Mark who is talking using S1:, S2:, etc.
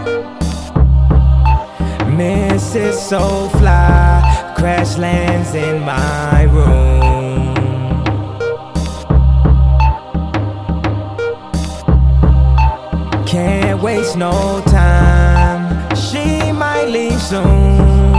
S1: Mrs. Soulfly crash lands in my room. Can't waste no time, she might leave soon.